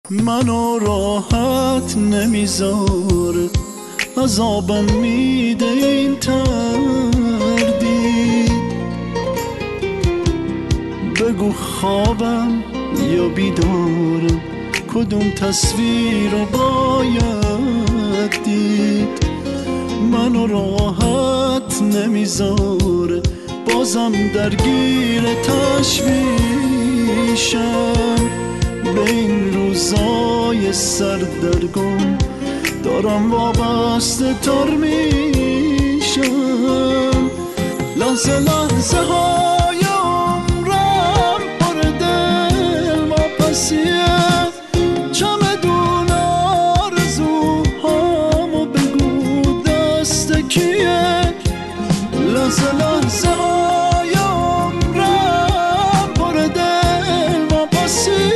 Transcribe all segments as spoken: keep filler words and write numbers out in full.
منو راحت نمیذاره، عذابم میده این تردید. بگو خوابم یا بیدارم، کدوم تصویر رو باید دید. منو راحت نمیذاره، بازم درگیر تشویشم. به این روزای سردرگم دارم وابسته تر میشم. لحظه لحظه های عمرم پر دل واپسیه، چمدون آرزوهامو بگو دست کیه. لحظه لحظه های عمرم پر دل واپسیه،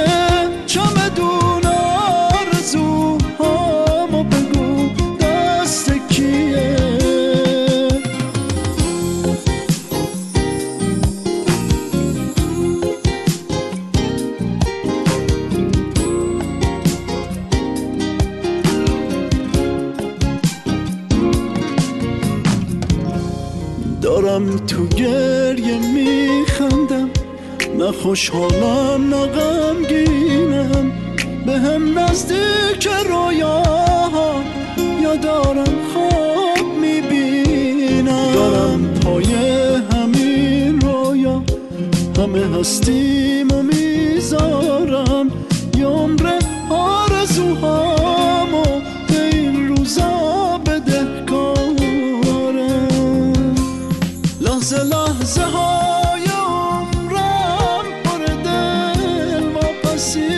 دارم تو گریه میخندم، نه خوشحالم نه غمگینم. به هم نزدیک رویاها یا دارم خواب میبینم. دارم پای همین رویا همه هستیم و میذارم یه عمر آرزوهامو به این روزا بدهکارم. لحظه لحظه های عمرم پر دل واپسیه،